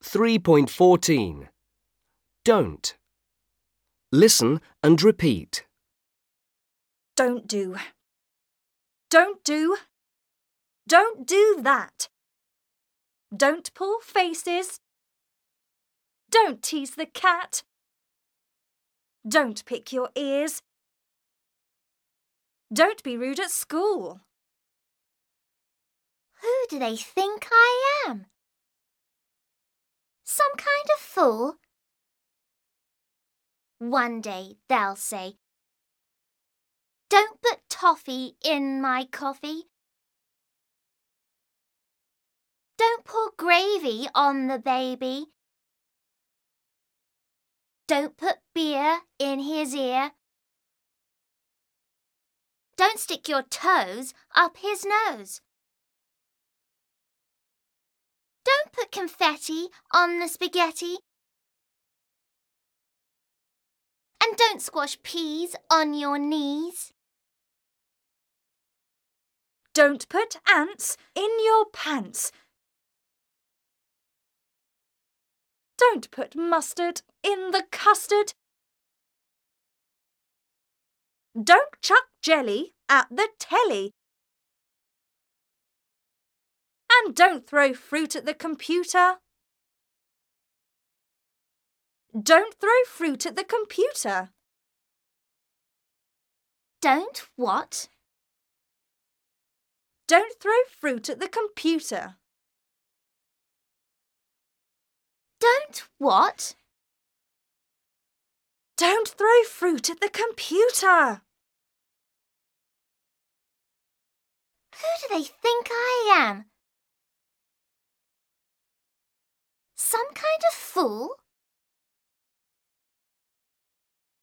3.14. Don't. Listen and repeat. Don't do. Don't do. Don't do that. Don't pull faces. Don't tease the cat. Don't pick your ears. Don't be rude at school. Who do they think I am? Some kind of fool? One day they'll say, "Don't put toffee in my coffee. Don't pour gravy on the baby. Don't put beer in his ear. Don't stick your toes up his nose. Don't put confetti on the spaghetti. And don't squash peas on your knees. Don't put ants in your pants. Don't put mustard in the custard. Don't chuck jelly at the telly. And don't throw fruit at the computer. Don't throw fruit at the computer. Don't what? Don't throw fruit at the computer. Don't what? Don't throw fruit at the computer. Who do they think I am? Some kind of fool?